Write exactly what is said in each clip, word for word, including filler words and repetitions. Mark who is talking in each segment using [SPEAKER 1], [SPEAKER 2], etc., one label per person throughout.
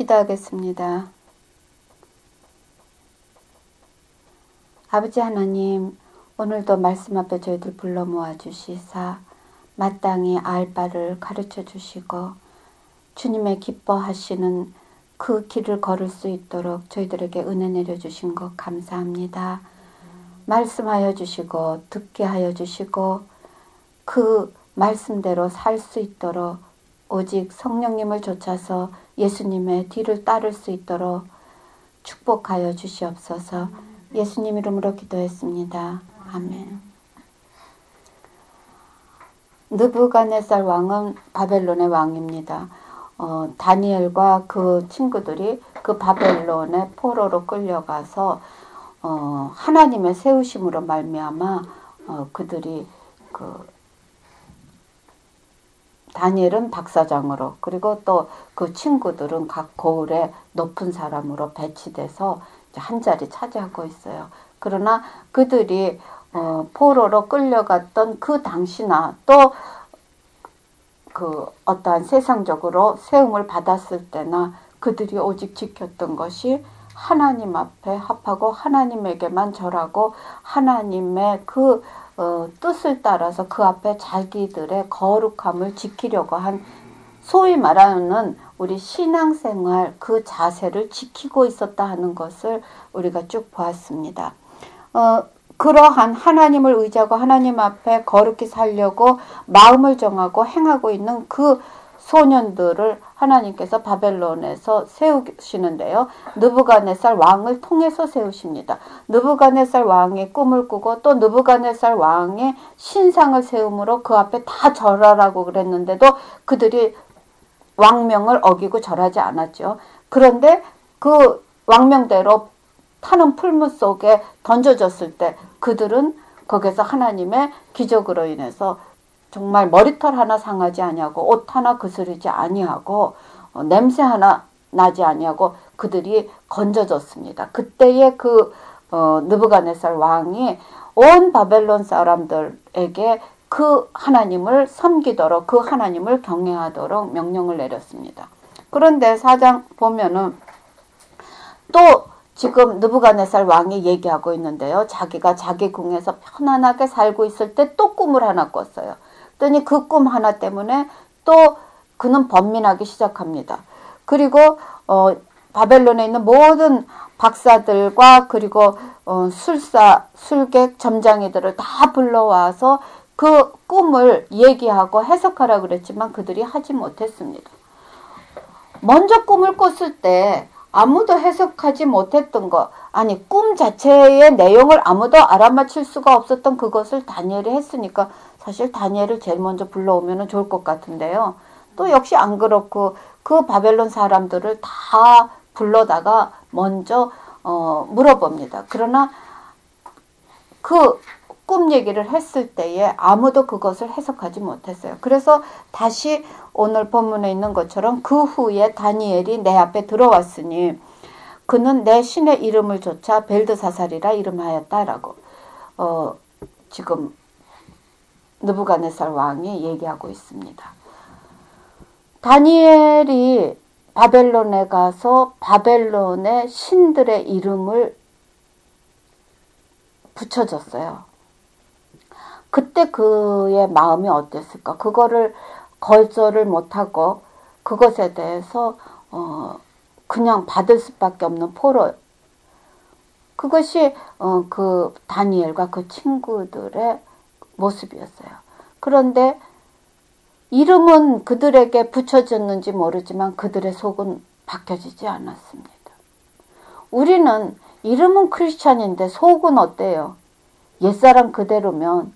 [SPEAKER 1] 기도하겠습니다. 아버지 하나님, 오늘도 말씀 앞에 저희들 불러 모아 주시사 마땅히 알 바를 가르쳐 주시고 주님의 기뻐하시는 그 길을 걸을 수 있도록 저희들에게 은혜 내려주신 것 감사합니다. 말씀하여 주시고 듣게 하여 주시고 그 말씀대로 살 수 있도록 오직 성령님을 좇아서 예수님의 뒤를 따를 수 있도록 축복하여 주시옵소서. 예수님 이름으로 기도했습니다. 아멘. 느부갓네살 왕은 바벨론의 왕입니다. 어, 다니엘과 그 친구들이 그 바벨론의 포로로 끌려가서 어, 하나님의 세우심으로 말미암아 어, 그들이 그 다니엘은 박사장으로 그리고 또 그 친구들은 각 고을의 높은 사람으로 배치돼서 한 자리 차지하고 있어요. 그러나 그들이 어, 포로로 끌려갔던 그 당시나 또 그 어떠한 세상적으로 세움을 받았을 때나 그들이 오직 지켰던 것이 하나님 앞에 합하고 하나님에게만 절하고 하나님의 그 어, 뜻을 따라서 그 앞에 자기들의 거룩함을 지키려고 한 소위 말하는 우리 신앙생활 그 자세를 지키고 있었다 하는 것을 우리가 쭉 보았습니다. 어, 그러한 하나님을 의지하고 하나님 앞에 거룩히 살려고 마음을 정하고 행하고 있는 그 소년들을 하나님께서 바벨론에서 세우시는데요. 느부갓네살 왕을 통해서 세우십니다. 느부갓네살 왕의 꿈을 꾸고 또 느부갓네살 왕의 신상을 세움으로 그 앞에 다 절하라고 그랬는데도 그들이 왕명을 어기고 절하지 않았죠. 그런데 그 왕명대로 타는 풀무 속에 던져졌을 때 그들은 거기서 하나님의 기적으로 인해서 정말 머리털 하나 상하지 아니하고 옷 하나 그스르지 아니하고 어, 냄새 하나 나지 아니하고 그들이 건져졌습니다. 그때의 그 어, 느부갓네살 왕이 온 바벨론 사람들에게 그 하나님을 섬기도록 그 하나님을 경외하도록 명령을 내렸습니다. 그런데 사장 보면은 또 지금 느부갓네살 왕이 얘기하고 있는데요. 자기가 자기 궁에서 편안하게 살고 있을 때 또 꿈을 하나 꿨어요. 그랬더니 그 꿈 하나 때문에 또 그는 번민하기 시작합니다. 그리고 어, 바벨론에 있는 모든 박사들과 그리고 어, 술사, 술객, 점장이들을 다 불러와서 그 꿈을 얘기하고 해석하라고 그랬지만 그들이 하지 못했습니다. 먼저 꿈을 꿨을 때 아무도 해석하지 못했던 것, 아니 꿈 자체의 내용을 아무도 알아맞힐 수가 없었던 그것을 다니엘이 했으니까 사실 다니엘을 제일 먼저 불러오면 좋을 것 같은데요. 또 역시 안 그렇고 그 바벨론 사람들을 다 불러다가 먼저 어, 물어봅니다. 그러나 그 꿈 얘기를 했을 때에 아무도 그것을 해석하지 못했어요. 그래서 다시 오늘 본문에 있는 것처럼 그 후에 다니엘이 내 앞에 들어왔으니 그는 내 신의 이름을 조차 벨드사살이라 이름하였다라고 어, 지금 느부갓네살 왕이 얘기하고 있습니다. 다니엘이 바벨론에 가서 바벨론의 신들의 이름을 붙여줬어요. 그때 그의 마음이 어땠을까? 그거를 거절을 못하고 그것에 대해서 어 그냥 받을 수밖에 없는 포로. 그것이 어 그 다니엘과 그 친구들의 모습이었어요. 그런데 이름은 그들에게 붙여졌는지 모르지만 그들의 속은 바뀌어지지 않았습니다. 우리는 이름은 크리스찬인데 속은 어때요? 옛사람 그대로면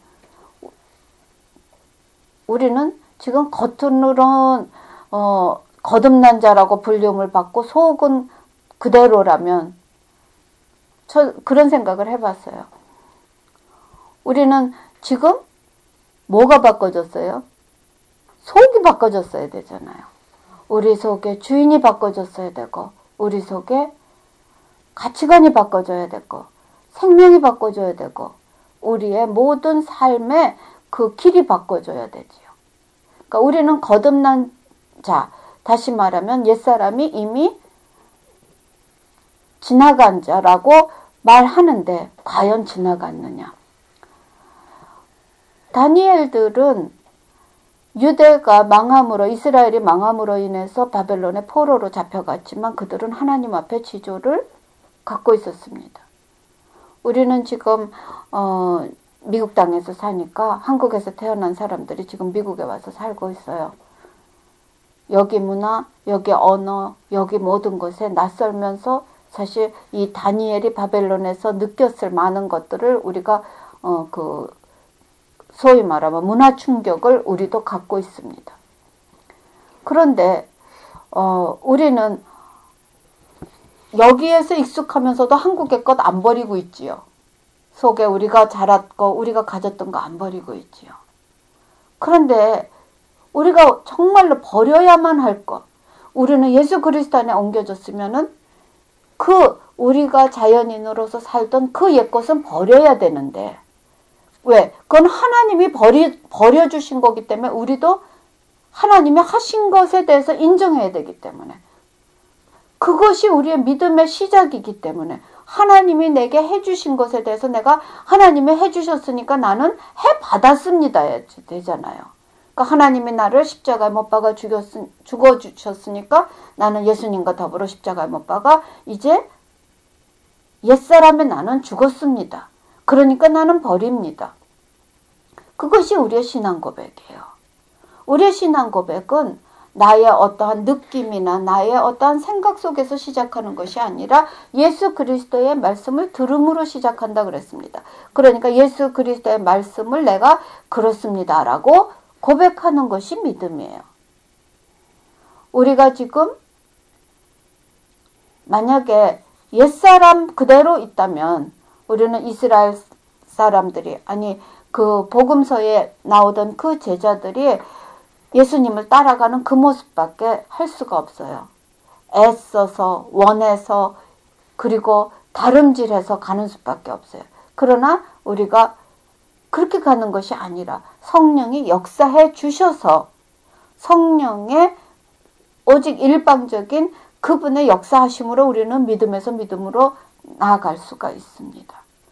[SPEAKER 1] 우리는 지금 겉으로는 어, 거듭난 자라고 불림을 받고 속은 그대로라면 저 그런 생각을 해봤어요. 우리는 지금 뭐가 바꿔졌어요? 속이 바꿔졌어야 되잖아요. 우리 속에 주인이 바꿔졌어야 되고 우리 속에 가치관이 바꿔져야 되고 생명이 바꿔져야 되고 우리의 모든 삶의 그 길이 바꿔줘야 되지요. 그러니까 우리는 거듭난 자, 다시 말하면 옛사람이 이미 지나간 자라고 말하는데 과연 지나갔느냐? 다니엘들은 유대가 망함으로, 이스라엘이 망함으로 인해서 바벨론의 포로로 잡혀갔지만 그들은 하나님 앞에 지조를 갖고 있었습니다. 우리는 지금 어, 미국 땅에서 사니까 한국에서 태어난 사람들이 지금 미국에 와서 살고 있어요. 여기 문화, 여기 언어, 여기 모든 것에 낯설면서 사실 이 다니엘이 바벨론에서 느꼈을 많은 것들을 우리가 어, 그 소위 말하면 문화 충격을 우리도 갖고 있습니다. 그런데 어, 우리는 여기에서 익숙하면서도 한국의 것 안 버리고 있지요. 속에 우리가 자랐고 우리가 가졌던 거 안 버리고 있지요. 그런데 우리가 정말로 버려야만 할 것, 우리는 예수 그리스도 안에 옮겨졌으면은 그 우리가 자연인으로서 살던 그 옛것은 버려야 되는데, 왜? 그건 하나님이 버리, 버려주신 거기 때문에 우리도 하나님이 하신 것에 대해서 인정해야 되기 때문에, 그것이 우리의 믿음의 시작이기 때문에 하나님이 내게 해주신 것에 대해서 내가 하나님이 해주셨으니까 나는 해받았습니다 되잖아요. 그러니까 하나님이 나를 십자가에 못 박아 죽였, 죽어주셨으니까 나는 예수님과 더불어 십자가에 못 박아 이제 옛사람의 나는 죽었습니다. 그러니까 나는 버립니다. 그것이 우리의 신앙 고백이에요. 우리의 신앙 고백은 나의 어떠한 느낌이나 나의 어떠한 생각 속에서 시작하는 것이 아니라 예수 그리스도의 말씀을 들음으로 시작한다 그랬습니다. 그러니까 예수 그리스도의 말씀을 내가 그렇습니다라고 고백하는 것이 믿음이에요. 우리가 지금 만약에 옛사람 그대로 있다면 우리는 이스라엘 사람들이, 아니 그 복음서에 나오던 그 제자들이 예수님을 따라가는 그 모습밖에 할 수가 없어요. 애써서 원해서 그리고 다름질해서 가는 수밖에 없어요. 그러나 우리가 그렇게 가는 것이 아니라 성령이 역사해 주셔서 성령의 오직 일방적인 그분의 역사하심으로 우리는 믿음에서 믿음으로 나아갈 수가 있습니다.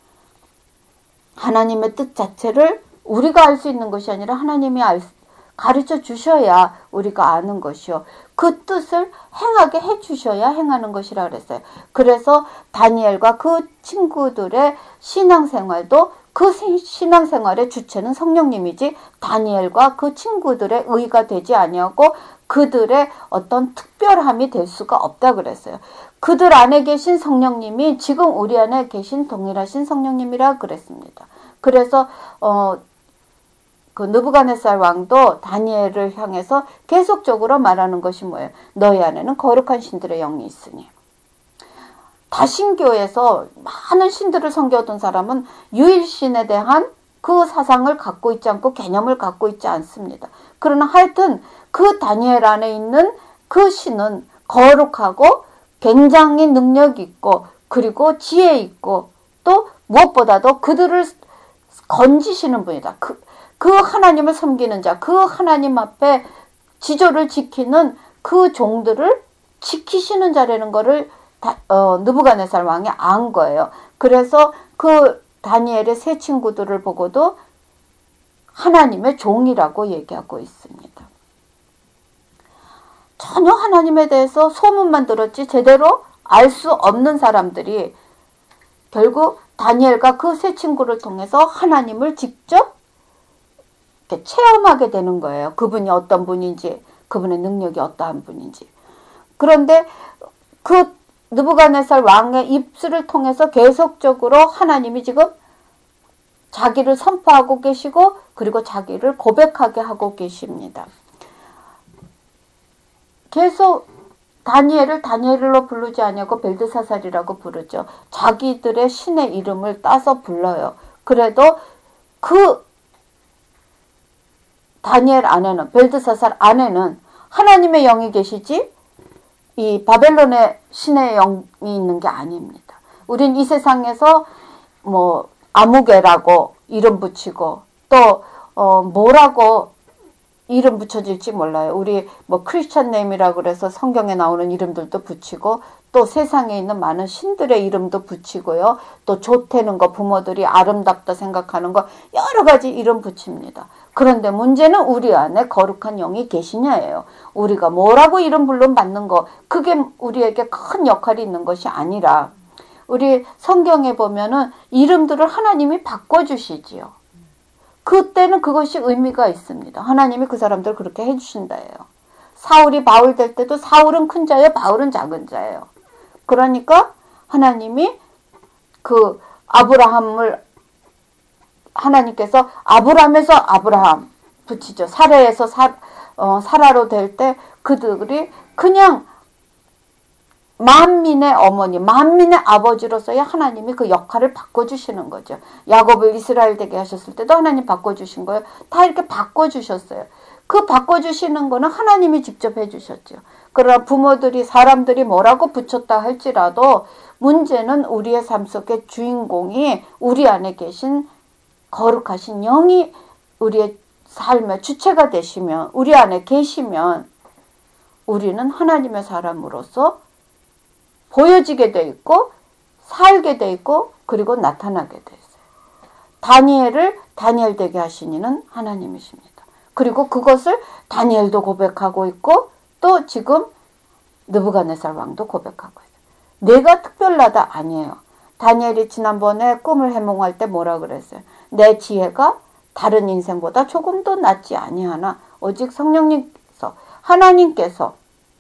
[SPEAKER 1] 하나님의 뜻 자체를 우리가 알 수 있는 것이 아니라 하나님이 알, 가르쳐 주셔야 우리가 아는 것이요. 그 뜻을 행하게 해 주셔야 행하는 것이라 그랬어요. 그래서 다니엘과 그 친구들의 신앙생활도 그 신앙생활의 주체는 성령님이지 다니엘과 그 친구들의 의가 되지 아니하고 그들의 어떤 특별함이 될 수가 없다 그랬어요. 그들 안에 계신 성령님이 지금 우리 안에 계신 동일하신 성령님이라 그랬습니다. 그래서 어, 그 느부갓네살 왕도 다니엘을 향해서 계속적으로 말하는 것이 뭐예요? 너희 안에는 거룩한 신들의 영이 있으니. 다신교에서 많은 신들을 섬겨오던 사람은 유일신에 대한 그 사상을 갖고 있지 않고 개념을 갖고 있지 않습니다. 그러나 하여튼 그 다니엘 안에 있는 그 신은 거룩하고 굉장히 능력 있고 그리고 지혜 있고 또 무엇보다도 그들을 건지시는 분이다. 그, 그 하나님을 섬기는 자, 그 하나님 앞에 지조를 지키는 그 종들을 지키시는 자라는 것을 다, 어, 느부갓네살 왕이 안 거예요. 그래서 그 다니엘의 세 친구들을 보고도 하나님의 종이라고 얘기하고 있습니다. 전혀 하나님에 대해서 소문만 들었지 제대로 알 수 없는 사람들이 결국 다니엘과 그 세 친구를 통해서 하나님을 직접 이렇게 체험하게 되는 거예요. 그분이 어떤 분인지, 그분의 능력이 어떠한 분인지. 그런데 그 느부갓네살 왕의 입술을 통해서 계속적으로 하나님이 지금 자기를 선포하고 계시고 그리고 자기를 고백하게 하고 계십니다. 계속 다니엘을 다니엘로 부르지 아니하고 벨드사살이라고 부르죠. 자기들의 신의 이름을 따서 불러요. 그래도 그 다니엘 안에는, 벨드사살 안에는 하나님의 영이 계시지 이 바벨론의 신의 영이 있는 게 아닙니다. 우린 이 세상에서 뭐 아무개라고 이름 붙이고 또 어 뭐라고 이름 붙여질지 몰라요. 우리 뭐 크리스천 네임이라고 그래서 성경에 나오는 이름들도 붙이고 또 세상에 있는 많은 신들의 이름도 붙이고요. 또 좋다는 거 부모들이 아름답다 생각하는 거 여러 가지 이름 붙입니다. 그런데 문제는 우리 안에 거룩한 영이 계시냐예요. 우리가 뭐라고 이름 불름 받는 거 그게 우리에게 큰 역할이 있는 것이 아니라 우리 성경에 보면은 이름들을 하나님이 바꿔주시지요. 그때는 그것이 의미가 있습니다. 하나님이 그 사람들 그렇게 해주신다예요. 사울이 바울 될 때도 사울은 큰 자예요. 바울은 작은 자예요. 그러니까 하나님이 그 아브라함을 하나님께서 아브람에서 아브라함 붙이죠. 사라에서 사, 어, 사라로 될 때 그들이 그냥 만민의 어머니, 만민의 아버지로서의 하나님이 그 역할을 바꿔주시는 거죠. 야곱을 이스라엘 되게 하셨을 때도 하나님 바꿔주신 거예요. 다 이렇게 바꿔주셨어요. 그 바꿔주시는 거는 하나님이 직접 해주셨죠. 그러나 부모들이 사람들이 뭐라고 붙였다 할지라도 문제는 우리의 삶 속의 주인공이 우리 안에 계신 거룩하신 영이 우리의 삶의 주체가 되시면 우리 안에 계시면 우리는 하나님의 사람으로서 보여지게 돼 있고 살게 돼 있고 그리고 나타나게 돼 있어요. 다니엘을 다니엘 되게 하신 이는 하나님이십니다. 그리고 그것을 다니엘도 고백하고 있고 또 지금 느부갓네살 왕도 고백하고 있어요. 내가 특별하다 아니에요. 다니엘이 지난번에 꿈을 해몽할 때 뭐라 그랬어요? 내 지혜가 다른 인생보다 조금 더 낫지 아니하나 오직 성령님께서 하나님께서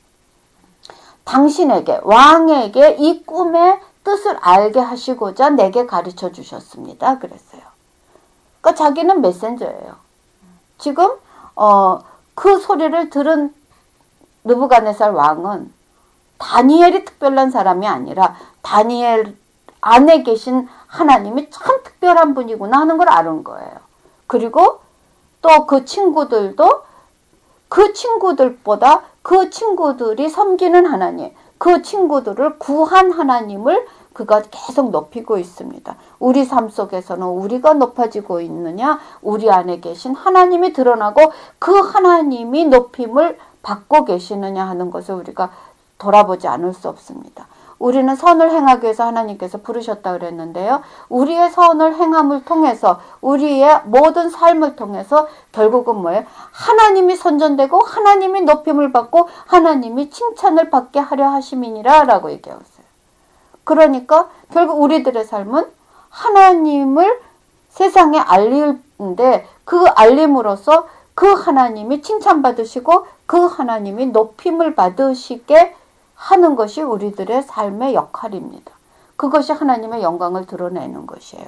[SPEAKER 1] 당신에게 왕에게 이 꿈의 뜻을 알게 하시고자 내게 가르쳐 주셨습니다. 그랬어요. 그러니까 자기는 메신저예요. 지금 어, 그 소리를 들은 느부갓네살 왕은 다니엘이 특별한 사람이 아니라 다니엘 안에 계신 하나님이 참 특별한 분이구나 하는 걸 아는 거예요. 그리고 또 그 친구들도 그 친구들보다 그 친구들이 섬기는 하나님, 그 친구들을 구한 하나님을 그가 계속 높이고 있습니다. 우리 삶 속에서는 우리가 높아지고 있느냐, 우리 안에 계신 하나님이 드러나고 그 하나님이 높임을 받고 계시느냐 하는 것을 우리가 돌아보지 않을 수 없습니다. 우리는 선을 행하기 위해서 하나님께서 부르셨다 그랬는데요. 우리의 선을 행함을 통해서 우리의 모든 삶을 통해서 결국은 뭐예요? 하나님이 선전되고 하나님이 높임을 받고 하나님이 칭찬을 받게 하려 하심이니라 라고 얘기하고 있어요. 그러니까 결국 우리들의 삶은 하나님을 세상에 알리는데 그 알림으로써 그 하나님이 칭찬받으시고 그 하나님이 높임을 받으시게 하는 것이 우리들의 삶의 역할입니다. 그것이 하나님의 영광을 드러내는 것이에요.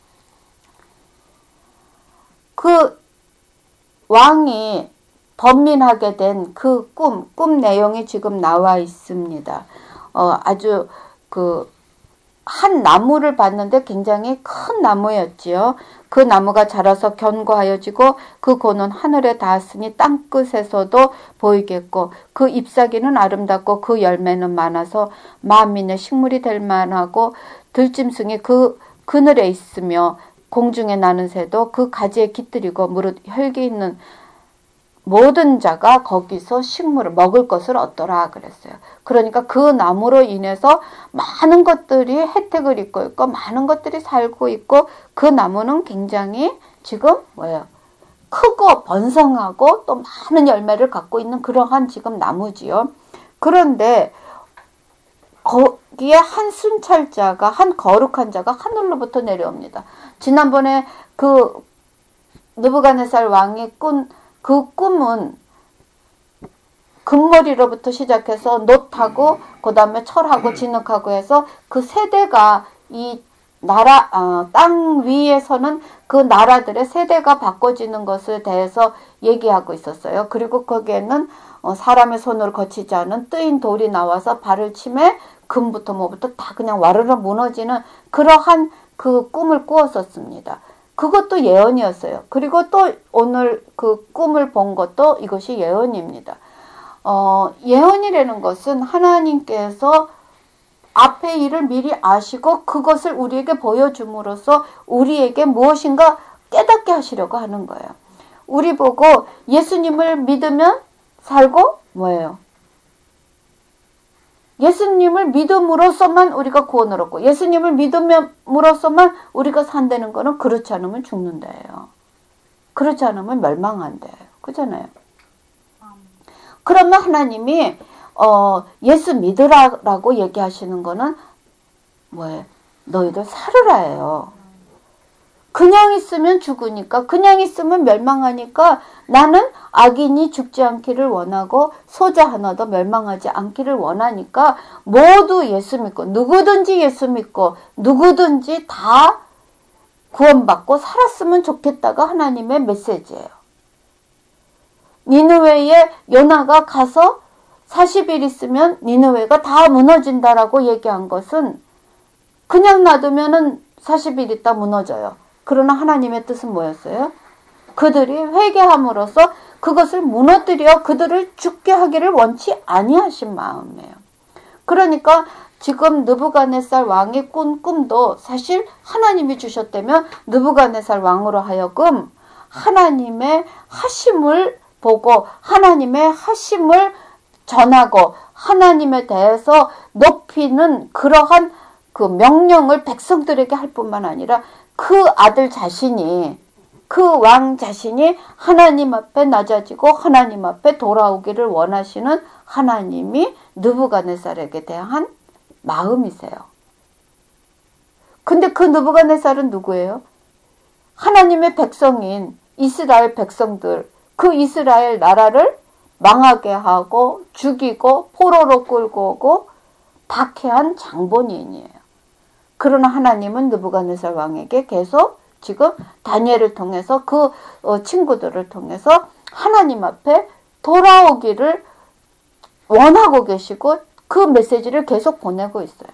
[SPEAKER 1] 그 왕이 번민하게 된 그 꿈, 꿈 내용이 지금 나와 있습니다. 어, 아주 그 한 나무를 봤는데 굉장히 큰 나무였지요. 그 나무가 자라서 견고하여지고 그 고는 하늘에 닿았으니 땅끝에서도 보이겠고 그 잎사귀는 아름답고 그 열매는 많아서 만민의 식물이 될 만하고 들짐승이 그 그늘에 있으며 공중에 나는 새도 그 가지에 깃들이고 무릇 혈기 있는 모든 자가 거기서 식물을 먹을 것을 얻더라 그랬어요. 그러니까 그 나무로 인해서 많은 것들이 혜택을 입고 있고 많은 것들이 살고 있고 그 나무는 굉장히 지금 뭐예요? 크고 번성하고 또 많은 열매를 갖고 있는 그러한 지금 나무지요. 그런데 거기에 한 순찰자가 한 거룩한 자가 하늘로부터 내려옵니다. 지난번에 그 느부갓네살 왕이 꾼 그 꿈은 금머리로부터 시작해서 놋하고 그 다음에 철하고 진흙하고 해서 그 세대가 이 나라 어, 땅 위에서는 그 나라들의 세대가 바꿔지는 것에 대해서 얘기하고 있었어요. 그리고 거기에는 어, 사람의 손으로 거치지 않은 뜨인 돌이 나와서 발을 치매 금부터 뭐부터 다 그냥 와르르 무너지는 그러한 그 꿈을 꾸었었습니다. 그것도 예언이었어요. 그리고 또 오늘 그 꿈을 본 것도 이것이 예언입니다. 어, 예언이라는 것은 하나님께서 앞의 일을 미리 아시고 그것을 우리에게 보여줌으로써 우리에게 무엇인가 깨닫게 하시려고 하는 거예요. 우리 보고 예수님을 믿으면 살고 뭐예요? 예수님을 믿음으로써만 우리가 구원을 얻고 예수님을 믿음으로써만 우리가 산다는 거는 그렇지 않으면 죽는다예요. 그렇지 않으면 멸망한대요. 그잖아요. 그러면 하나님이 어, 예수 믿으라고 얘기하시는 거는 뭐예요? 너희들 살으라예요. 그냥 있으면 죽으니까, 그냥 있으면 멸망하니까 나는 악인이 죽지 않기를 원하고 소자 하나도 멸망하지 않기를 원하니까 모두 예수 믿고 누구든지 예수 믿고 누구든지 다 구원받고 살았으면 좋겠다가 하나님의 메시지예요. 니느웨에 요나가 가서 사십 일 있으면 니느웨가 다 무너진다라고 얘기한 것은 그냥 놔두면은 사십 일 있다 무너져요. 그러나 하나님의 뜻은 뭐였어요? 그들이 회개함으로써 그것을 무너뜨려 그들을 죽게 하기를 원치 아니하신 마음이에요. 그러니까 지금 느부갓네살 왕이 꾼 꿈도 사실 하나님이 주셨다면 느부갓네살 왕으로 하여금 하나님의 하심을 보고 하나님의 하심을 전하고 하나님에 대해서 높이는 그러한 그 명령을 백성들에게 할 뿐만 아니라 그 아들 자신이 그 왕 자신이 하나님 앞에 낮아지고 하나님 앞에 돌아오기를 원하시는 하나님이 느부갓네살에게 대한 마음이세요. 근데 그 느부갓네살은 누구예요? 하나님의 백성인 이스라엘 백성들, 그 이스라엘 나라를 망하게 하고 죽이고 포로로 끌고 오고 박해한 장본인이에요. 그러나 하나님은 느부갓네살 왕에게 계속 지금 다니엘을 통해서 그 친구들을 통해서 하나님 앞에 돌아오기를 원하고 계시고 그 메시지를 계속 보내고 있어요.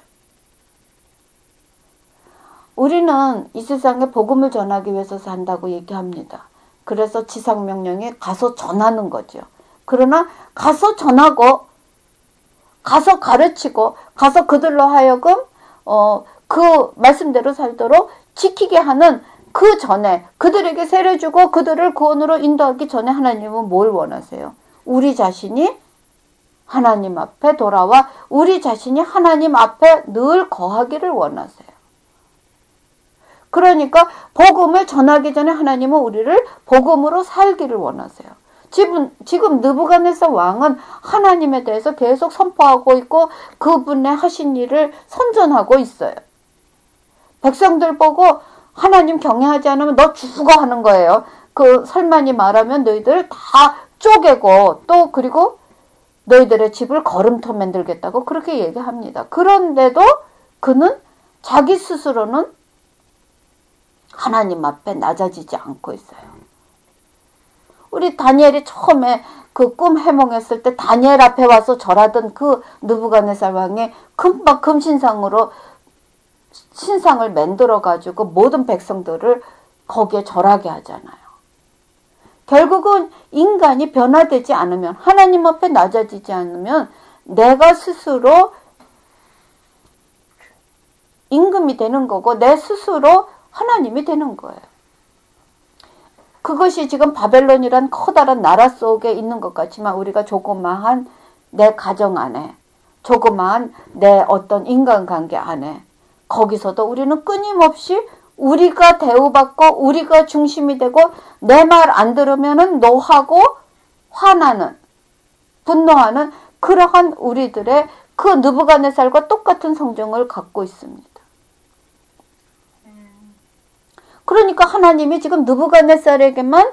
[SPEAKER 1] 우리는 이 세상에 복음을 전하기 위해서 산다고 얘기합니다. 그래서 지상명령이 가서 전하는 거죠. 그러나 가서 전하고 가서 가르치고 가서 그들로 하여금 어, 그 말씀대로 살도록 지키게 하는 그 전에 그들에게 세례 주고 그들을 구원으로 인도하기 전에 하나님은 뭘 원하세요? 우리 자신이 하나님 앞에 돌아와 우리 자신이 하나님 앞에 늘 거하기를 원하세요. 그러니까 복음을 전하기 전에 하나님은 우리를 복음으로 살기를 원하세요. 지금, 지금 느부갓네살 왕은 하나님에 대해서 계속 선포하고 있고 그분의 하신 일을 선전하고 있어요. 백성들 보고 하나님 경외하지 않으면 너 죽어 하는 거예요. 그 설만이 말하면 너희들 다 쪼개고 또 그리고 너희들의 집을 거름터 만들겠다고 그렇게 얘기합니다. 그런데도 그는 자기 스스로는 하나님 앞에 낮아지지 않고 있어요. 우리 다니엘이 처음에 그 꿈 해몽했을 때 다니엘 앞에 와서 절하던 그 느부갓네살 왕이 금방 금신상으로 신상을 만들어 가지고 모든 백성들을 거기에 절하게 하잖아요. 결국은 인간이 변화되지 않으면 하나님 앞에 낮아지지 않으면 내가 스스로 임금이 되는 거고 내 스스로 하나님이 되는 거예요. 그것이 지금 바벨론이란 커다란 나라 속에 있는 것 같지만 우리가 조그마한 내 가정 안에 조그마한 내 어떤 인간관계 안에 거기서도 우리는 끊임없이 우리가 대우받고 우리가 중심이 되고 내 말 안 들으면은 노하고 화나는 분노하는 그러한 우리들의 그 느부갓네살과 똑같은 성정을 갖고 있습니다. 그러니까 하나님이 지금 느부갓네살에게만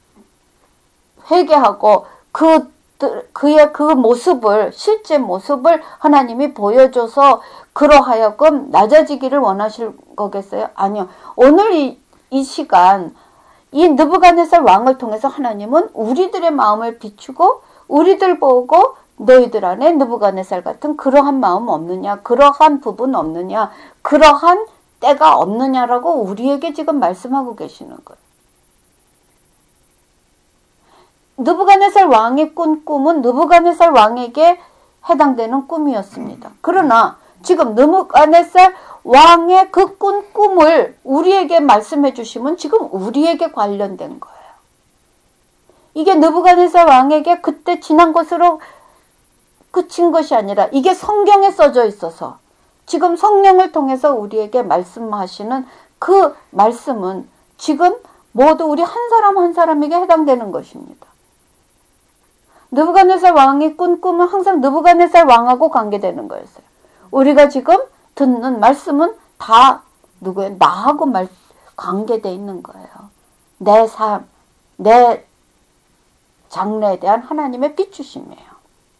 [SPEAKER 1] 회개하고 그 그의 그 모습을 실제 모습을 하나님이 보여줘서 그러하여금 낮아지기를 원하실 거겠어요? 아니요. 오늘 이, 이 시간 이 느부갓네살 왕을 통해서 하나님은 우리들의 마음을 비추고 우리들 보고 너희들 안에 느부갓네살 같은 그러한 마음 없느냐, 그러한 부분 없느냐, 그러한 때가 없느냐라고 우리에게 지금 말씀하고 계시는 거예요. 느부갓네살 왕이 꾼 꿈은 느부갓네살 왕에게 해당되는 꿈이었습니다. 그러나 지금 느부갓네살 왕의 그 꾼 꿈을 우리에게 말씀해 주시면 지금 우리에게 관련된 거예요. 이게 느부갓네살 왕에게 그때 지난 것으로 그친 것이 아니라 이게 성경에 써져 있어서 지금 성령을 통해서 우리에게 말씀하시는 그 말씀은 지금 모두 우리 한 사람 한 사람에게 해당되는 것입니다. 느부갓네살 왕이 꾼 꿈은 항상 느부갓네살 왕하고 관계되는 거였어요. 우리가 지금 듣는 말씀은 다 누구예요? 나하고 말, 관계되어 있는 거예요. 내 삶, 내 장래에 대한 하나님의 비추심이에요.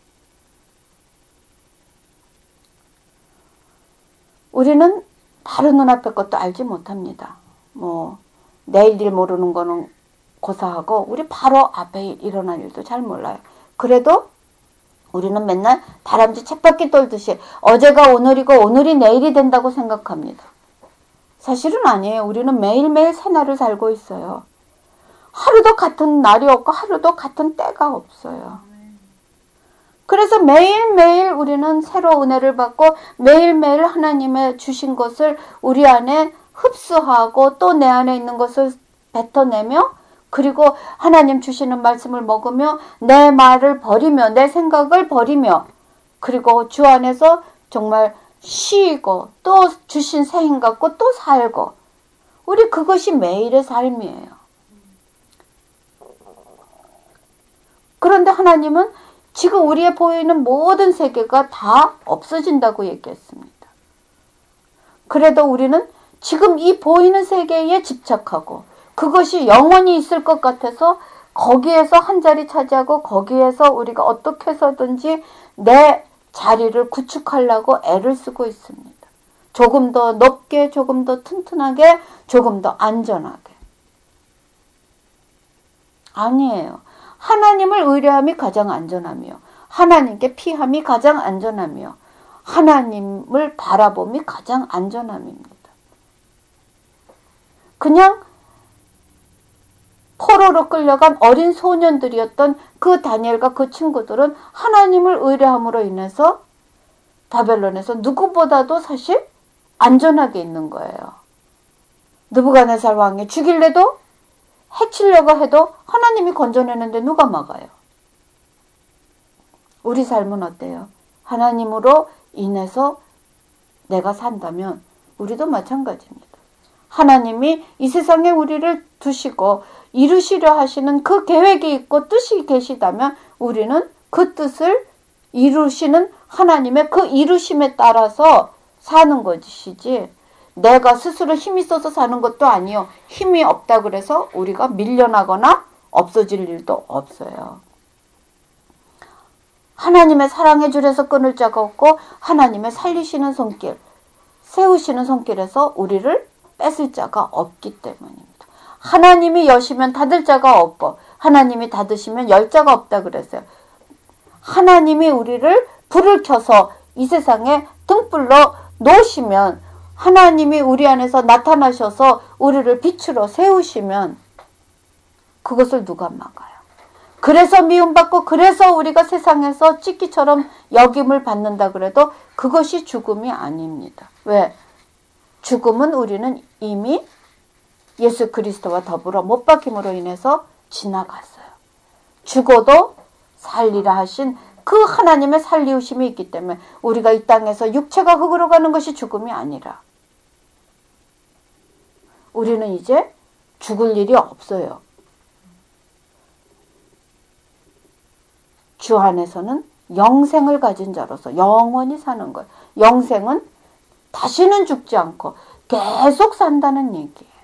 [SPEAKER 1] 우리는 다른 눈앞의 것도 알지 못합니다. 뭐 내일 일 모르는 거는 고사하고 우리 바로 앞에 일어날 일도 잘 몰라요. 그래도 우리는 맨날 다람쥐 쳇바퀴 돌듯이 어제가 오늘이고 오늘이 내일이 된다고 생각합니다. 사실은 아니에요. 우리는 매일매일 새날을 살고 있어요. 하루도 같은 날이 없고 하루도 같은 때가 없어요. 그래서 매일매일 우리는 새로운 은혜를 받고 매일매일 하나님의 주신 것을 우리 안에 흡수하고 또 내 안에 있는 것을 뱉어내며 그리고 하나님 주시는 말씀을 먹으며 내 말을 버리며 내 생각을 버리며 그리고 주 안에서 정말 쉬고 또 주신 새 힘 갖고 또 살고 우리 그것이 매일의 삶이에요. 그런데 하나님은 지금 우리의 보이는 모든 세계가 다 없어진다고 얘기했습니다. 그래도 우리는 지금 이 보이는 세계에 집착하고 그것이 영원히 있을 것 같아서 거기에서 한 자리 차지하고 거기에서 우리가 어떻게 해서든지 내 자리를 구축하려고 애를 쓰고 있습니다. 조금 더 높게, 조금 더 튼튼하게, 조금 더 안전하게. 아니에요. 하나님을 의뢰함이 가장 안전하며 하나님께 피함이 가장 안전하며 하나님을 바라봄이 가장 안전함입니다. 그냥 포로로 끌려간 어린 소년들이었던 그 다니엘과 그 친구들은 하나님을 의뢰함으로 인해서 바벨론에서 누구보다도 사실 안전하게 있는 거예요. 느부갓네살 왕이 죽일래도 해치려고 해도 하나님이 건져내는데 누가 막아요? 우리 삶은 어때요? 하나님으로 인해서 내가 산다면 우리도 마찬가지입니다. 하나님이 이 세상에 우리를 두시고 이루시려 하시는 그 계획이 있고 뜻이 계시다면 우리는 그 뜻을 이루시는 하나님의 그 이루심에 따라서 사는 것이지 내가 스스로 힘이 써서 사는 것도 아니요. 힘이 없다 그래서 우리가 밀려나거나 없어질 일도 없어요. 하나님의 사랑의 줄에서 끊을 자가 없고 하나님의 살리시는 손길, 세우시는 손길에서 우리를 뺏을 자가 없기 때문입니다. 하나님이 여시면 닫을 자가 없고 하나님이 닫으시면 열 자가 없다 그랬어요. 하나님이 우리를 불을 켜서 이 세상에 등불로 놓으시면 하나님이 우리 안에서 나타나셔서 우리를 빛으로 세우시면 그것을 누가 막아요? 그래서 미움받고 그래서 우리가 세상에서 찌끼처럼 여김을 받는다 그래도 그것이 죽음이 아닙니다. 왜? 죽음은 우리는 이미 예수 그리스도와 더불어 못 박힘으로 인해서 지나갔어요. 죽어도 살리라 하신 그 하나님의 살리우심이 있기 때문에 우리가 이 땅에서 육체가 흙으로 가는 것이 죽음이 아니라 우리는 이제 죽을 일이 없어요. 주 안에서는 영생을 가진 자로서 영원히 사는 거예요. 영생은 다시는 죽지 않고 계속 산다는 얘기예요.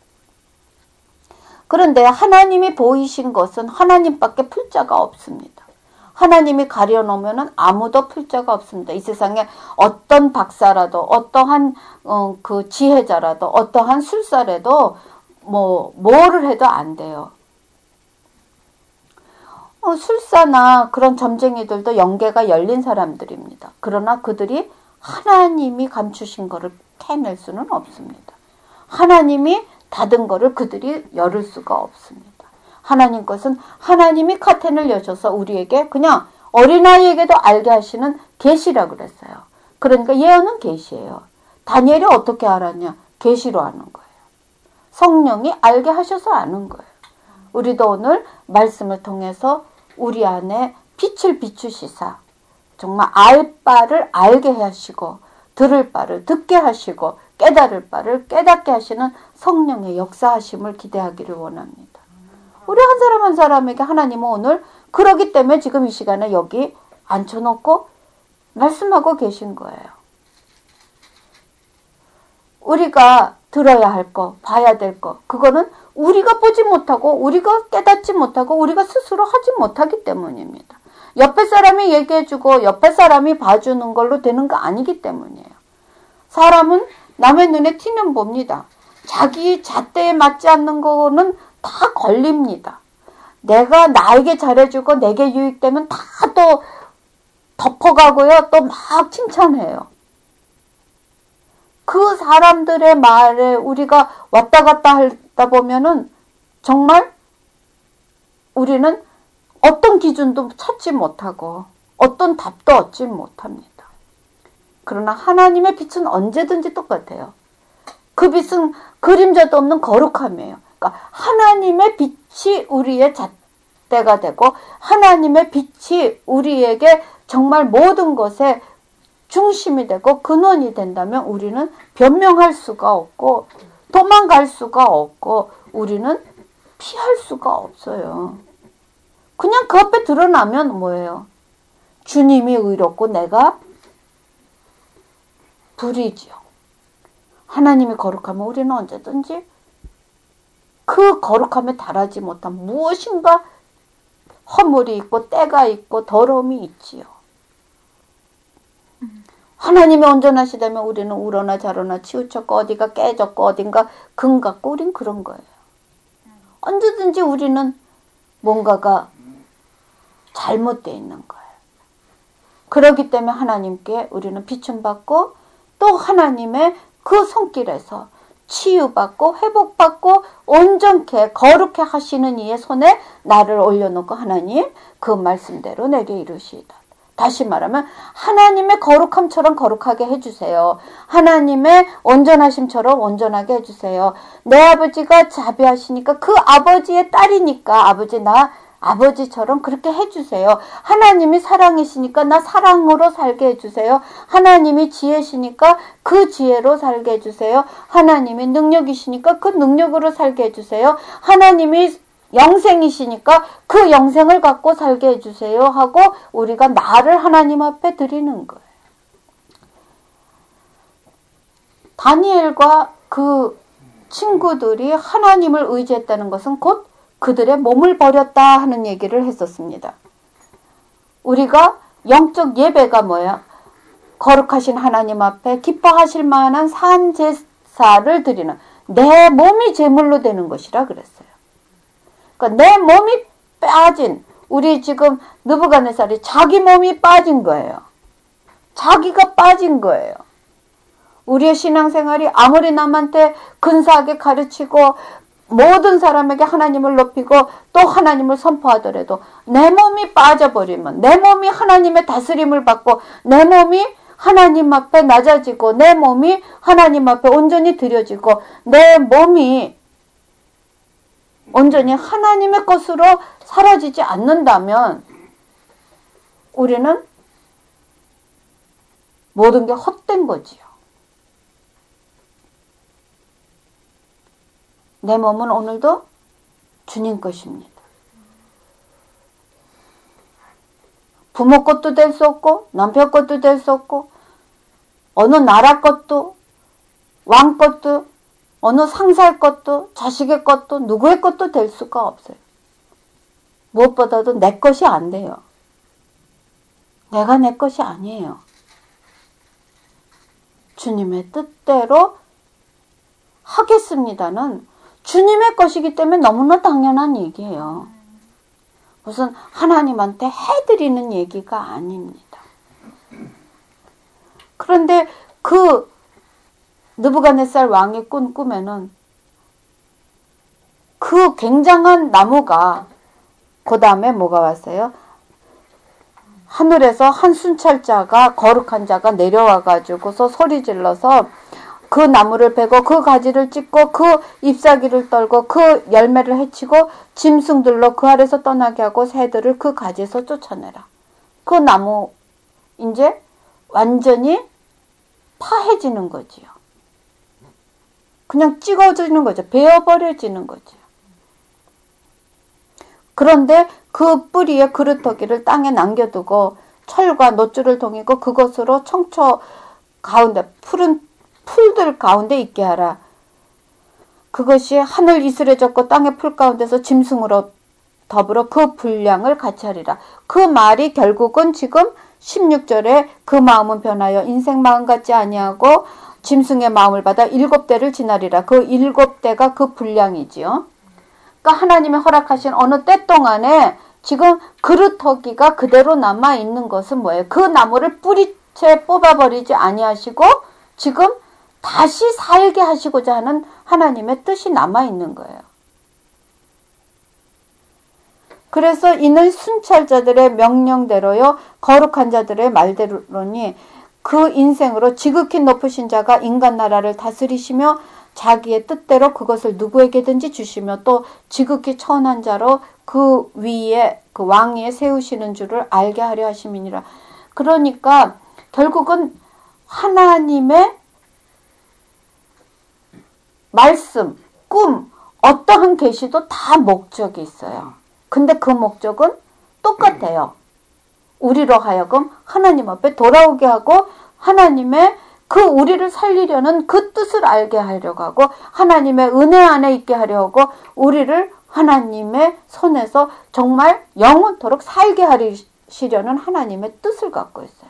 [SPEAKER 1] 그런데 하나님이 보이신 것은 하나님밖에 풀 자가 없습니다. 하나님이 가려놓으면 아무도 풀 자가 없습니다. 이 세상에 어떤 박사라도 어떠한 어, 그 지혜자라도 어떠한 술사라도 뭐 뭐를 해도 안 돼요. 어, 술사나 그런 점쟁이들도 영계가 열린 사람들입니다. 그러나 그들이 하나님이 감추신 거를 캐낼 수는 없습니다. 하나님이 닫은 거를 그들이 열을 수가 없습니다. 하나님 것은 하나님이 커튼을 여셔서 우리에게 그냥 어린아이에게도 알게 하시는 계시라 그랬어요. 그러니까 예언은 계시예요. 다니엘이 어떻게 알았냐? 계시로 아는 거예요. 성령이 알게 하셔서 아는 거예요. 우리도 오늘 말씀을 통해서 우리 안에 빛을 비추시사 정말 알 바를 알게 하시고 들을 바를 듣게 하시고 깨달을 바를 깨닫게 하시는 성령의 역사하심을 기대하기를 원합니다. 우리 한 사람 한 사람에게 하나님은 오늘 그러기 때문에 지금 이 시간에 여기 앉혀놓고 말씀하고 계신 거예요. 우리가 들어야 할 거, 봐야 될 거, 그거는 우리가 보지 못하고 우리가 깨닫지 못하고 우리가 스스로 하지 못하기 때문입니다. 옆에 사람이 얘기해주고 옆에 사람이 봐주는 걸로 되는 거 아니기 때문이에요. 사람은 남의 눈에 티는 봅니다. 자기 잣대에 맞지 않는 거는 다 걸립니다. 내가 나에게 잘해주고 내게 유익되면 다 또 덮어가고요. 또 막 칭찬해요. 그 사람들의 말에 우리가 왔다 갔다 하다 보면은 정말 우리는 어떤 기준도 찾지 못하고 어떤 답도 얻지 못합니다. 그러나 하나님의 빛은 언제든지 똑같아요. 그 빛은 그림자도 없는 거룩함이에요. 그러니까 하나님의 빛이 우리의 잣대가 되고 하나님의 빛이 우리에게 정말 모든 것에 중심이 되고 근원이 된다면 우리는 변명할 수가 없고 도망갈 수가 없고 우리는 피할 수가 없어요. 그냥 그 앞에 드러나면 뭐예요? 주님이 의롭고 내가 불의지요. 하나님이 거룩하면 우리는 언제든지 그 거룩함에 달하지 못한 무엇인가 허물이 있고 때가 있고 더러움이 있지요. 하나님이 온전하시다면 우리는 우러나 자러나 치우쳤고 어디가 깨졌고 어딘가 금 같고 우린 그런 거예요. 언제든지 우리는 뭔가가 잘못되어 있는 거예요. 그렇기 때문에 하나님께 우리는 비춤받고 또 하나님의 그 손길에서 치유받고 회복받고 온전케 거룩해 하시는 이의 손에 나를 올려놓고 하나님 그 말씀대로 내게 이루시이다. 다시 말하면 하나님의 거룩함처럼 거룩하게 해주세요. 하나님의 온전하심처럼 온전하게 해주세요. 내 아버지가 자비하시니까 그 아버지의 딸이니까 아버지 나 아버지처럼 그렇게 해주세요. 하나님이 사랑이시니까 나 사랑으로 살게 해주세요. 하나님이 지혜시니까 그 지혜로 살게 해주세요. 하나님이 능력이시니까 그 능력으로 살게 해주세요. 하나님이 영생이시니까 그 영생을 갖고 살게 해주세요 하고 우리가 나를 하나님 앞에 드리는 거예요. 다니엘과 그 친구들이 하나님을 의지했다는 것은 곧 그들의 몸을 버렸다 하는 얘기를 했었습니다. 우리가 영적 예배가 뭐야? 거룩하신 하나님 앞에 기뻐하실 만한 산제사를 드리는 내 몸이 제물로 되는 것이라 그랬어요. 그러니까 내 몸이 빠진 우리 지금 느부갓네살이 자기 몸이 빠진 거예요. 자기가 빠진 거예요. 우리의 신앙생활이 아무리 남한테 근사하게 가르치고 모든 사람에게 하나님을 높이고 또 하나님을 선포하더라도 내 몸이 빠져버리면 내 몸이 하나님의 다스림을 받고 내 몸이 하나님 앞에 낮아지고 내 몸이 하나님 앞에 온전히 드려지고 내 몸이 온전히 하나님의 것으로 사라지지 않는다면 우리는 모든 게 헛된 거지요. 내 몸은 오늘도 주님 것입니다. 부모 것도 될 수 없고 남편 것도 될 수 없고 어느 나라 것도 왕 것도 어느 상사의 것도 자식의 것도 누구의 것도 될 수가 없어요. 무엇보다도 내 것이 안 돼요. 내가 내 것이 아니에요. 주님의 뜻대로 하겠습니다는 주님의 것이기 때문에 너무나 당연한 얘기예요. 무슨 하나님한테 해드리는 얘기가 아닙니다. 그런데 그 느부갓네살 왕이 꾼 꿈에는 그 굉장한 나무가 그 다음에 뭐가 왔어요? 하늘에서 한 순찰자가 거룩한 자가 내려와 가지고서 소리 질러서 그 나무를 베고 그 가지를 찢고 그 잎사귀를 떨고 그 열매를 해치고 짐승들로 그 아래서 떠나게 하고 새들을 그 가지에서 쫓아내라. 그 나무 이제 완전히 파해지는 거지요. 그냥 찍어지는 거죠. 베어버려지는 거죠. 그런데 그 뿌리의 그루터기를 땅에 남겨두고 철과 놋줄을 동이고 그것으로 청초 가운데 푸른 풀들 가운데 있게 하라. 그것이 하늘 이슬에 젖고 땅의 풀 가운데서 짐승으로 더불어 그 분량을 같이 하리라. 그 말이 결국은 지금 십육 절에 그 마음은 변하여 인생 마음 같지 아니하고 짐승의 마음을 받아 일곱 대를 지나리라. 그 일곱 대가 그 분량이지요. 그러니까 하나님이 허락하신 어느 때 동안에 지금 그루터기가 그대로 남아 있는 것은 뭐예요? 그 나무를 뿌리채 뽑아버리지 아니하시고 지금 다시 살게 하시고자 하는 하나님의 뜻이 남아 있는 거예요. 그래서 이는 순찰자들의 명령대로요, 거룩한 자들의 말대로니 그 인생으로 지극히 높으신 자가 인간 나라를 다스리시며 자기의 뜻대로 그것을 누구에게든지 주시며 또 지극히 천한 자로 그 위에 그 왕위에 세우시는 줄을 알게 하려 하심이니라. 그러니까 결국은 하나님의 말씀, 꿈, 어떠한 계시도 다 목적이 있어요. 근데 그 목적은 똑같아요. 우리로 하여금 하나님 앞에 돌아오게 하고 하나님의 그 우리를 살리려는 그 뜻을 알게 하려고 하고 하나님의 은혜 안에 있게 하려고 하고 우리를 하나님의 손에서 정말 영원토록 살게 하시려는 하나님의 뜻을 갖고 있어요.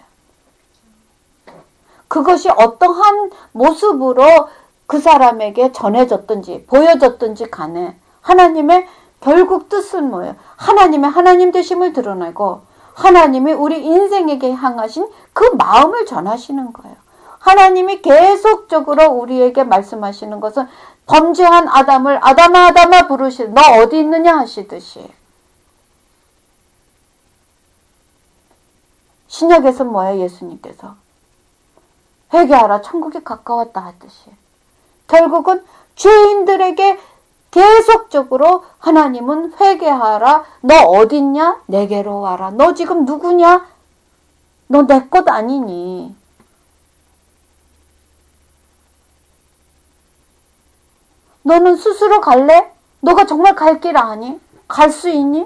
[SPEAKER 1] 그것이 어떠한 모습으로 그 사람에게 전해졌든지 보여졌든지 간에 하나님의 결국 뜻은 뭐예요? 하나님의 하나님 되심을 드러내고 하나님이 우리 인생에게 향하신 그 마음을 전하시는 거예요. 하나님이 계속적으로 우리에게 말씀하시는 것은 범죄한 아담을 아담아 아담아 부르시 너 어디 있느냐 하시듯이 신약에서 뭐예요? 예수님께서 회개하라 천국이 가까웠다 하듯이 결국은 죄인들에게 계속적으로 하나님은 회개하라. 너 어딨냐? 내게로 와라. 너 지금 누구냐? 너 내 것 아니니? 너는 스스로 갈래? 너가 정말 갈 길 아니? 갈 수 있니?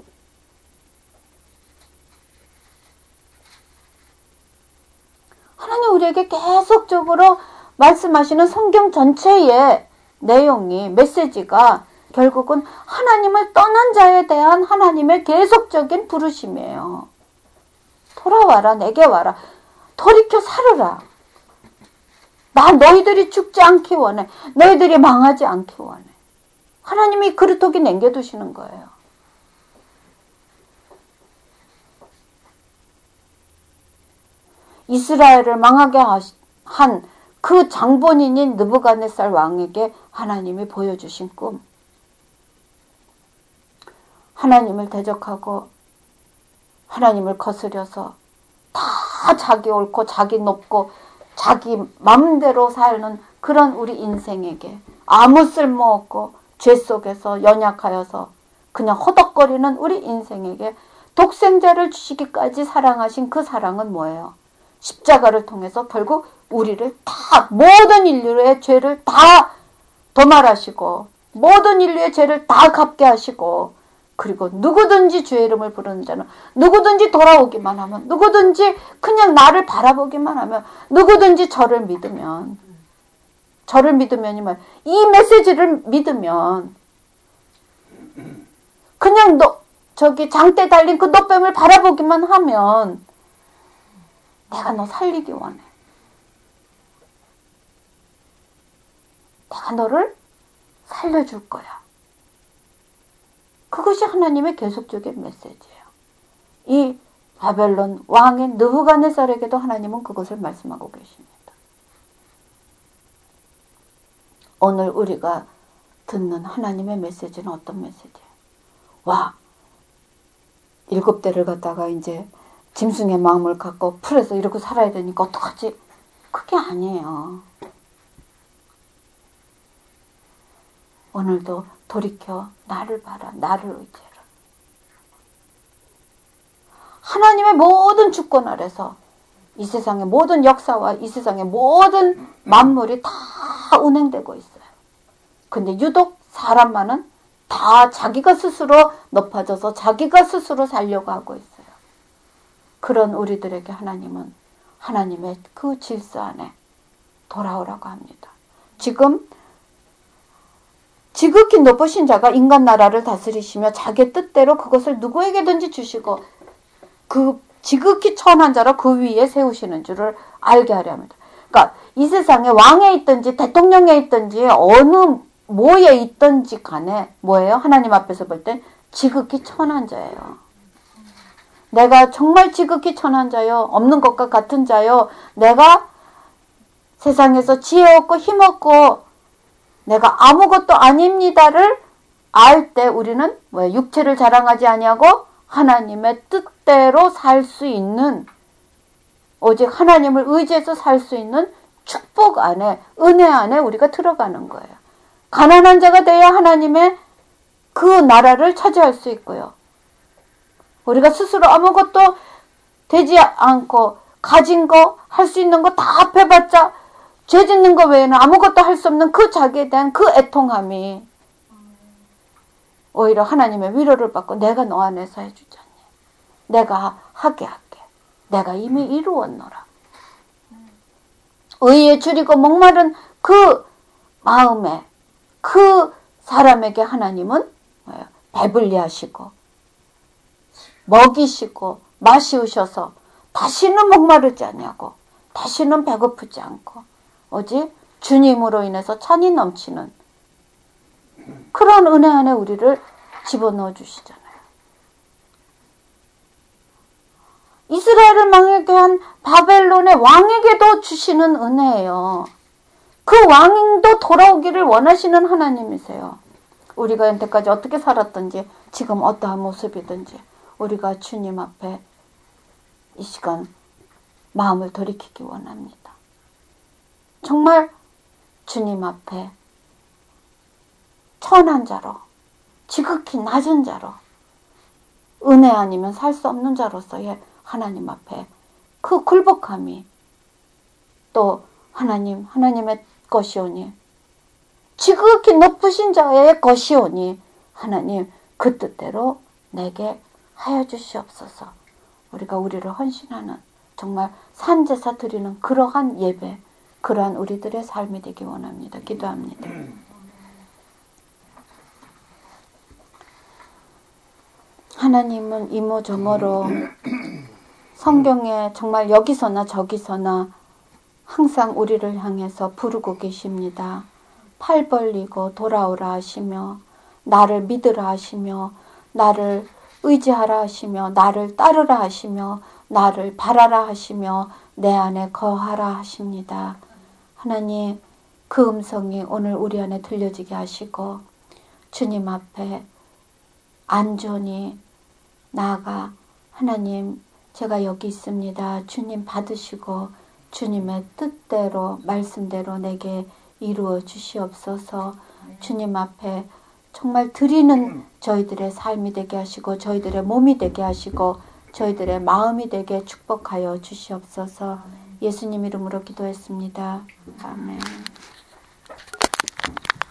[SPEAKER 1] 하나님 우리에게 계속적으로 말씀하시는 성경 전체의 내용이 메시지가 결국은 하나님을 떠난 자에 대한 하나님의 계속적인 부르심이에요. 돌아와라. 내게 와라. 돌이켜 살으라. 나 너희들이 죽지 않기 원해. 너희들이 망하지 않기 원해. 하나님이 그루터기 남겨두시는 거예요. 이스라엘을 망하게 한 그 장본인인 느부갓네살 왕에게 하나님이 보여주신 꿈. 하나님을 대적하고 하나님을 거스려서 다 자기 옳고 자기 높고 자기 맘대로 사는 그런 우리 인생에게 아무 쓸모없고 죄 속에서 연약하여서 그냥 허덕거리는 우리 인생에게 독생자를 주시기까지 사랑하신 그 사랑은 뭐예요? 십자가를 통해서 결국 우리를 다 모든 인류의 죄를 다 도말하시고 모든 인류의 죄를 다 갚게 하시고 그리고 누구든지 주의 이름을 부르는 자는 누구든지 돌아오기만 하면 누구든지 그냥 나를 바라보기만 하면 누구든지 저를 믿으면 저를 믿으면이 뭐야? 이 메시지를 믿으면 그냥 너 저기 장대 달린 그 노뱀을 바라보기만 하면 내가 너 살리기 원해. 내가 너를 살려줄 거야. 그것이 하나님의 계속적인 메시지예요. 이 바벨론 왕의 느부갓네살에게도 하나님은 그것을 말씀하고 계십니다. 오늘 우리가 듣는 하나님의 메시지는 어떤 메시지예요? 와, 일곱 대를 갖다가 이제 짐승의 마음을 갖고 풀에서 이렇게 살아야 되니까 어떡하지? 그게 아니에요. 오늘도 돌이켜 나를 봐라. 나를 의지해라. 하나님의 모든 주권 아래서 이 세상의 모든 역사와 이 세상의 모든 만물이 다 운행되고 있어요. 근데 유독 사람만은 다 자기가 스스로 높아져서 자기가 스스로 살려고 하고 있어요. 그런 우리들에게 하나님은 하나님의 그 질서 안에 돌아오라고 합니다. 지금 지극히 높으신 자가 인간 나라를 다스리시며 자기의 뜻대로 그것을 누구에게든지 주시고 그 지극히 천한 자로 그 위에 세우시는 줄을 알게 하려 합니다. 그러니까 이 세상에 왕에 있든지 대통령에 있든지 어느 뭐에 있든지 간에 뭐예요? 하나님 앞에서 볼 땐 지극히 천한 자예요. 내가 정말 지극히 천한 자요. 없는 것과 같은 자요. 내가 세상에서 지혜 없고 힘 없고 내가 아무것도 아닙니다를 알 때 우리는 뭐예요? 육체를 자랑하지 아니하고 하나님의 뜻대로 살 수 있는 오직 하나님을 의지해서 살 수 있는 축복 안에 은혜 안에 우리가 들어가는 거예요. 가난한 자가 돼야 하나님의 그 나라를 차지할 수 있고요. 우리가 스스로 아무것도 되지 않고 가진 거 할 수 있는 거 다 합해봤자 죄 짓는 거 외에는 아무것도 할 수 없는 그 자기에 대한 그 애통함이 오히려 하나님의 위로를 받고 내가 너 안에서 해주지 않니? 내가 하게 할게. 내가 이미 이루었노라. 의에 줄이고 목마른 그 마음에 그 사람에게 하나님은 배불리 하시고 먹이시고 마시우셔서 다시는 목마르지 않냐고 다시는 배고프지 않고 오직 주님으로 인해서 찬이 넘치는 그런 은혜 안에 우리를 집어넣어 주시잖아요. 이스라엘을 망하게 한 바벨론의 왕에게도 주시는 은혜예요. 그 왕도 돌아오기를 원하시는 하나님이세요. 우리가 현재까지 어떻게 살았든지 지금 어떠한 모습이든지 우리가 주님 앞에 이 시간 마음을 돌이키기 원합니다. 정말 주님 앞에 천한 자로 지극히 낮은 자로 은혜 아니면 살 수 없는 자로서의 하나님 앞에 그 굴복함이 또 하나님 하나님의 것이오니 지극히 높으신 자의 것이오니 하나님 그 뜻대로 내게 하여 주시옵소서. 우리가 우리를 헌신하는 정말 산제사 드리는 그러한 예배 그러한 우리들의 삶이 되기 원합니다. 기도합니다. 하나님은 이모저모로 성경에 정말 여기서나 저기서나 항상 우리를 향해서 부르고 계십니다. 팔 벌리고 돌아오라 하시며 나를 믿으라 하시며 나를 의지하라 하시며 나를 따르라 하시며 나를 바라라 하시며 내 안에 거하라 하십니다. 하나님 그 음성이 오늘 우리 안에 들려지게 하시고 주님 앞에 안전히 나아가 하나님 제가 여기 있습니다. 주님 받으시고 주님의 뜻대로 말씀대로 내게 이루어 주시옵소서. 주님 앞에 정말 드리는 저희들의 삶이 되게 하시고 저희들의 몸이 되게 하시고 저희들의 마음이 되게 축복하여 주시옵소서. 예수님 이름으로 기도했습니다. 아멘.